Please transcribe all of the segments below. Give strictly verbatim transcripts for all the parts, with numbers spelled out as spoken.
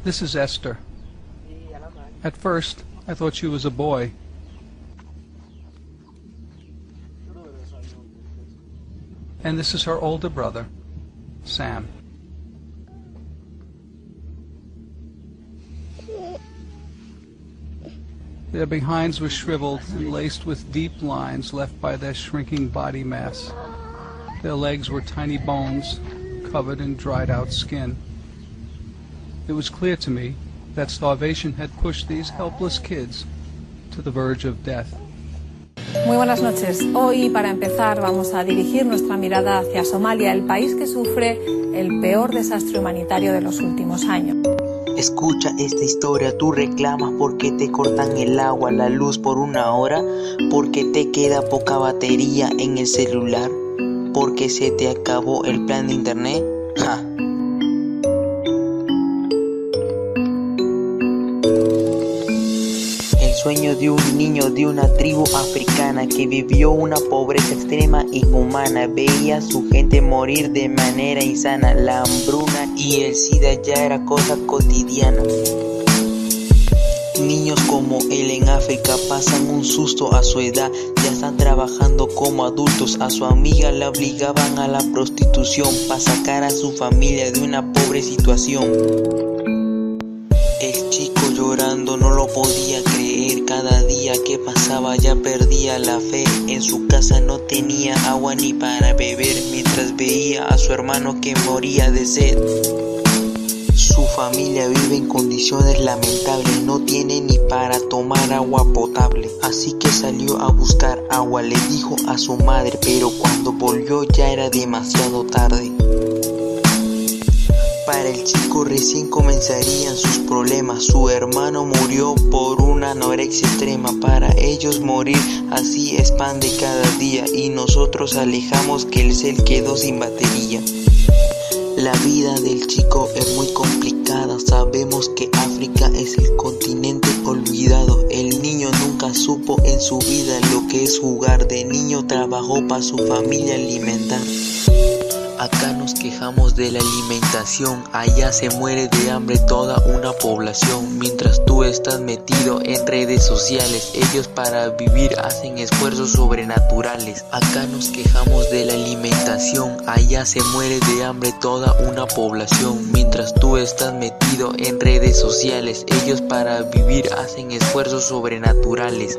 This is Esther. At first, I thought she was a boy. And this is her older brother, Sam. Their behinds were shriveled and laced with deep lines left by their shrinking body mass. Their legs were tiny bones, covered in dried-out skin. It was clear to me that starvation had pushed these helpless kids to the verge of death. Muy buenas noches. Hoy, para empezar, vamos a dirigir nuestra mirada hacia Somalia, el país que sufre el peor desastre humanitario de los últimos años. Escucha esta historia, tú reclamas porque te cortan el agua, la luz por una hora, porque te queda poca batería en el celular, porque se te acabó el plan de internet. ¡Ja! El sueño de un niño de una tribu africana que vivió una pobreza extrema e inhumana. Veía a su gente morir de manera insana. La hambruna y el SIDA ya era cosa cotidiana. Niños como él en África pasan un susto a su edad. Ya están trabajando como adultos. A su amiga la obligaban a la prostitución para sacar a su familia de una pobre situación. El chico llorando no lo podía creer. Cada día que pasaba ya perdía la fe. En su casa no tenía agua ni para beber, mientras veía a su hermano que moría de sed. Su familia vive en condiciones lamentables, no tiene ni para tomar agua potable. Así que salió a buscar agua, le dijo a su madre, pero cuando volvió ya era demasiado tarde. Para el chico recién comenzarían sus problemas. Su hermano murió por una anorexia extrema. Para ellos morir así es pan de cada día. Y nosotros alejamos que el cel quedó sin batería. La vida del chico es muy complicada. Sabemos que África es el continente olvidado. El niño nunca supo en su vida lo que es jugar. De niño trabajó para su familia alimentar. Acá nos quejamos de la alimentación, allá se muere de hambre toda una población. Mientras tú estás metido en redes sociales, ellos para vivir hacen esfuerzos sobrenaturales. Acá nos quejamos de la alimentación, allá se muere de hambre toda una población. Mientras tú estás metido en redes sociales, ellos para vivir hacen esfuerzos sobrenaturales.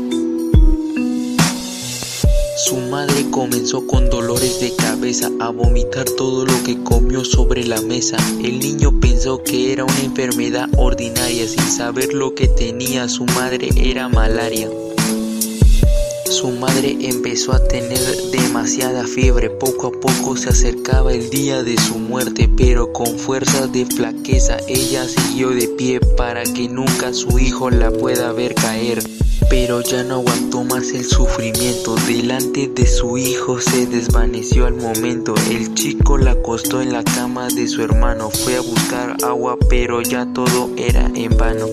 Su madre comenzó con dolores de cabeza a vomitar todo lo que comió sobre la mesa. El niño pensó que era una enfermedad ordinaria, sin saber lo que tenía su madre era malaria. Su madre empezó a tener demasiada fiebre, poco a poco se acercaba el día de su muerte, pero con fuerzas de flaqueza ella siguió de pie para que nunca su hijo la pueda ver caer. Pero ya no aguantó más el sufrimiento, delante de su hijo se desvaneció al momento. El chico la acostó en la cama de su hermano, fue a buscar agua pero ya todo era en vano.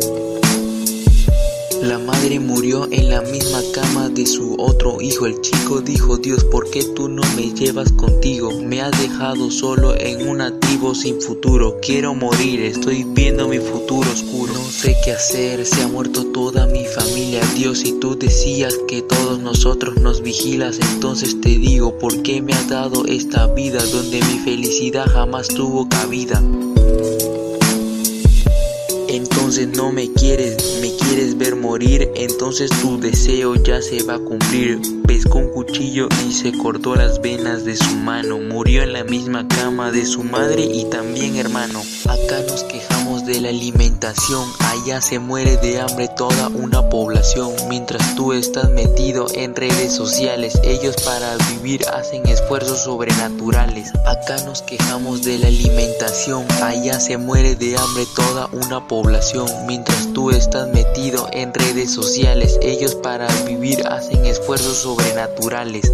La madre murió en la misma cama de su otro hijo. El chico dijo: Dios, ¿por qué tú no me llevas contigo? Me has dejado solo en una tribu sin futuro. Quiero morir, estoy viendo mi futuro oscuro. No sé qué hacer, se ha muerto toda mi familia. Dios, si tú decías que todos nosotros nos vigilas, entonces te digo, ¿por qué me has dado esta vida donde mi felicidad jamás tuvo cabida? Entonces no me quieres, me quieres ver morir, entonces tu deseo ya se va a cumplir. Pescó un cuchillo y se cortó las venas de su mano. Murió en la misma cama de su madre y también hermano. Acá nos quejamos de la alimentación, allá se muere de hambre toda una población. Mientras tú estás metido en redes sociales, ellos para vivir hacen esfuerzos sobrenaturales. Acá nos quejamos de la alimentación, allá se muere de hambre toda una población. Mientras tú estás metido en redes sociales, ellos para vivir hacen esfuerzos sobrenaturales.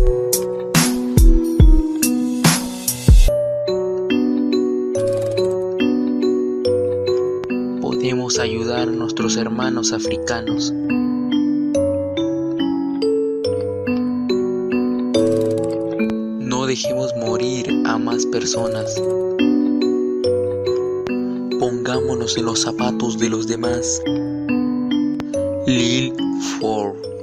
Podemos ayudar a nuestros hermanos africanos. No dejemos morir a más personas. Pongámonos en los zapatos de los demás. Lil Ford.